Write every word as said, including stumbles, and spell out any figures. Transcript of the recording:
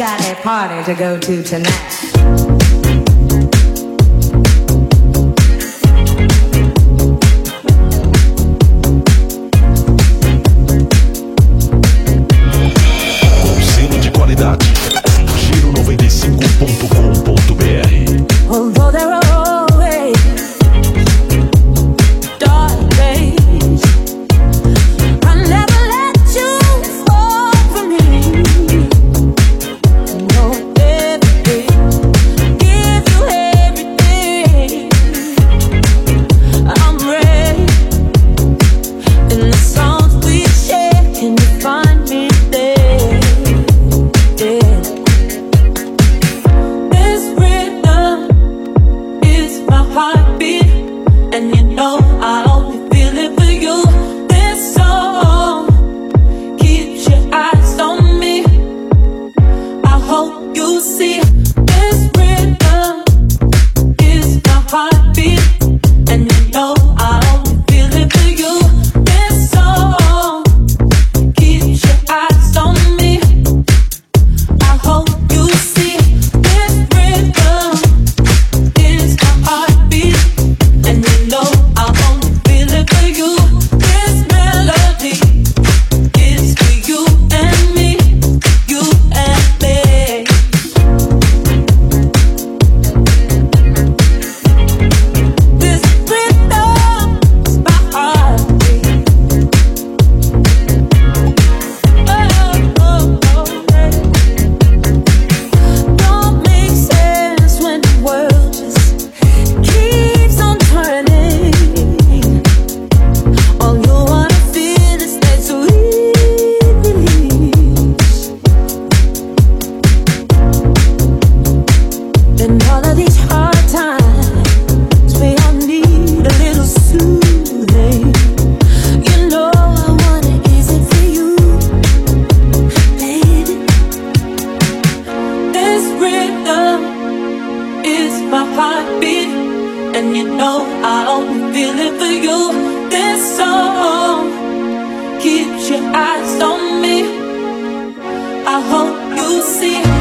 got a party to go to tonight. Giro noventa e cinco ponto com ponto b r. Although there are always dark days, I never let you fall from me. No, baby, give you everything. I'm ready. In the songs we share, can you find me there? Yeah. Heartbeat, and you know I only feel it for you. This song keeps your eyes on me. I hope you see this rhythm is my heartbeat, and you know I only feel it for you. This song keeps your eyes on me. I hope you see this rhythm is my heartbeat. And you know I only feel it for you. This melody is for you and me, you and me. This rhythm is my heartbeat. Oh, oh, oh, yeah. Don't make sense when the world just keeps on turning. All you wanna feel is that sweet release. In all of these hard times, we all need a little soothing. You know I wanna ease it for you, baby. This rhythm is my heartbeat, and you know I only feel it for you. This song keeps your eyes on me. I hope you see